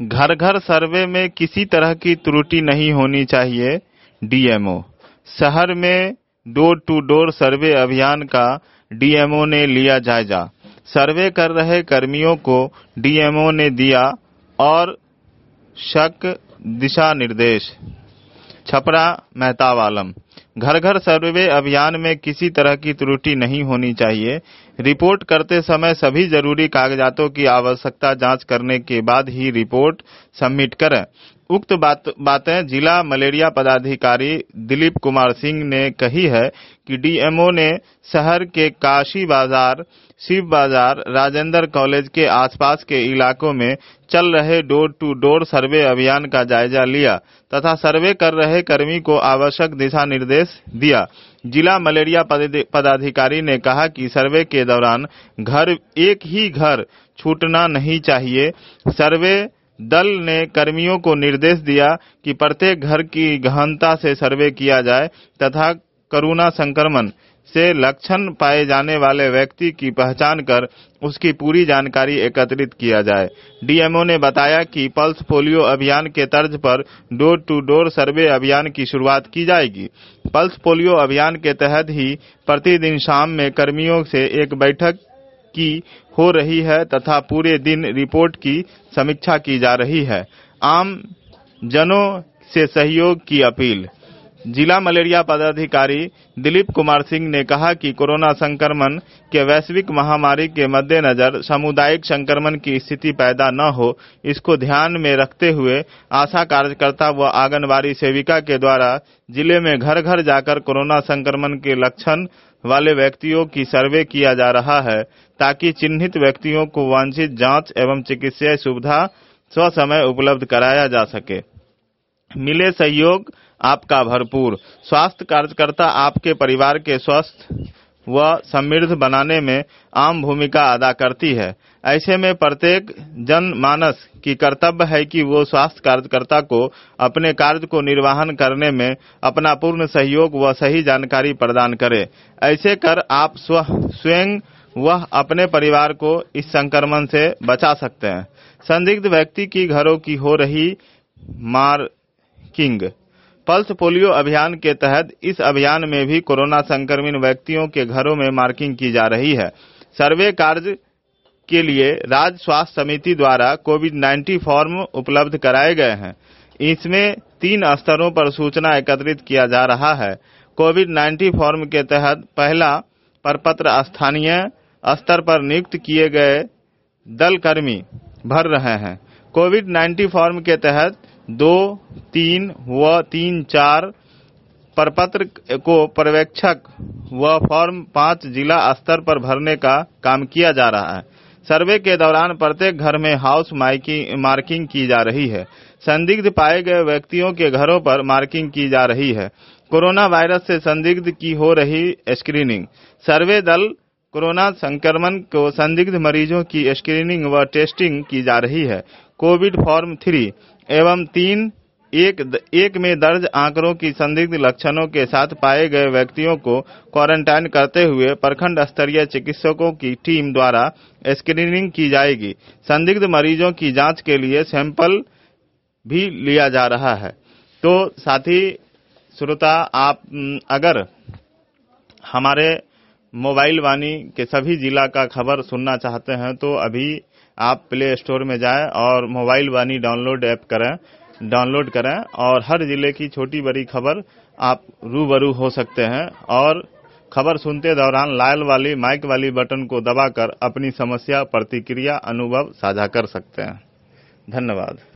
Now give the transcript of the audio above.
घर घर सर्वे में किसी तरह की त्रुटि नहीं होनी चाहिए, डीएमओ। शहर में डोर टू डोर सर्वे अभियान का डीएमओ ने लिया जायजा। सर्वे कर रहे कर्मियों को डीएमओ ने दिया और शक दिशा निर्देश। छपरा मेहताब आलम। घर घर सर्वे अभियान में किसी तरह की त्रुटि नहीं होनी चाहिए। रिपोर्ट करते समय सभी जरूरी कागजातों की आवश्यकता जांच करने के बाद ही रिपोर्ट सबमिट करें। उक्त बातें जिला मलेरिया पदाधिकारी दिलीप कुमार सिंह ने कही है कि डीएमओ ने शहर के काशी बाजार, शिव बाजार, राजेंद्र कॉलेज के आसपास के इलाकों में चल रहे डोर टू डोर सर्वे अभियान का जायजा लिया तथा सर्वे कर रहे कर्मी को आवश्यक दिशा निर्देश दिया। जिला मलेरिया पदाधिकारी ने कहा कि सर्वे के दौरान एक ही घर छूटना नहीं चाहिए। सर्वे दल ने कर्मियों को निर्देश दिया कि प्रत्येक घर की गहनता से सर्वे किया जाए तथा कोरोना संक्रमण से लक्षण पाए जाने वाले व्यक्ति की पहचान कर उसकी पूरी जानकारी एकत्रित किया जाए। डीएमओ ने बताया कि पल्स पोलियो अभियान के तर्ज पर डोर टू डोर सर्वे अभियान की शुरुआत की जाएगी। पल्स पोलियो अभियान के तहत ही प्रतिदिन शाम में कर्मियों से एक बैठक की हो रही है तथा पूरे दिन रिपोर्ट की समीक्षा की जा रही है। आम जनों से सहयोग की अपील। जिला मलेरिया पदाधिकारी दिलीप कुमार सिंह ने कहा कि कोरोना संक्रमण के वैश्विक महामारी के मद्देनजर सामुदायिक संक्रमण की स्थिति पैदा न हो, इसको ध्यान में रखते हुए आशा कार्यकर्ता व आंगनबाड़ी सेविका के द्वारा जिले में घर घर जाकर कोरोना संक्रमण के लक्षण वाले व्यक्तियों की सर्वे किया जा रहा है ताकि चिन्हित व्यक्तियों को वांछित जांच एवं चिकित्सीय सुविधा स्वसमय उपलब्ध कराया जा सके। मिले सहयोग आपका भरपूर। स्वास्थ्य कार्यकर्ता आपके परिवार के स्वस्थ व समृद्ध बनाने में अहम भूमिका अदा करती है। ऐसे में प्रत्येक जनमानस की कर्तव्य है कि वो स्वास्थ्य कार्यकर्ता को अपने कार्य को निर्वहन करने में अपना पूर्ण सहयोग व सही जानकारी प्रदान करे। ऐसे कर आप स्वयं वह अपने परिवार को इस संक्रमण से बचा सकते हैं। संदिग्ध व्यक्ति की घरों की हो रही मार्किंग। पल्स पोलियो अभियान के तहत इस अभियान में भी कोरोना संक्रमित व्यक्तियों के घरों में मार्किंग की जा रही है। सर्वे कार्य के लिए राज्य स्वास्थ्य समिति द्वारा कोविड-19 फॉर्म उपलब्ध कराए गए हैं। इसमें 3 स्तरों पर सूचना एकत्रित किया जा रहा है। कोविड-19 फॉर्म के तहत पहला प्रपत्र स्थानीय स्तर पर नियुक्त किए गए दल कर्मी भर रहे हैं। कोविड-19 फॉर्म के तहत 2, 3 व 3-4 प्रपत्र को पर्यवेक्षक व फॉर्म 5 जिला स्तर पर भरने का काम किया जा रहा है। सर्वे के दौरान प्रत्येक घर में हाउस मार्किंग की जा रही है। संदिग्ध पाए गए व्यक्तियों के घरों पर मार्किंग की जा रही है। कोरोना वायरस से संदिग्ध की हो रही स्क्रीनिंग। सर्वे दल कोरोना संक्रमण को संदिग्ध मरीजों की स्क्रीनिंग व टेस्टिंग की जा रही है। कोविड फॉर्म 3 एवं 3-1 में दर्ज आंकड़ों की संदिग्ध लक्षणों के साथ पाए गए व्यक्तियों को क्वारंटाइन करते हुए प्रखंड स्तरीय चिकित्सकों की टीम द्वारा स्क्रीनिंग की जाएगी। संदिग्ध मरीजों की जांच के लिए सैंपल भी लिया जा रहा है। तो साथी श्रोता, आप अगर हमारे मोबाइल वाणी के सभी जिला का खबर सुनना चाहते हैं तो अभी आप प्ले स्टोर में जाएं और मोबाइल वाणी डाउनलोड करें और हर जिले की छोटी बड़ी खबर आप रूबरू हो सकते हैं और खबर सुनते दौरान लाल वाली माइक वाली बटन को दबाकर अपनी समस्या, प्रतिक्रिया, अनुभव साझा कर सकते हैं। धन्यवाद।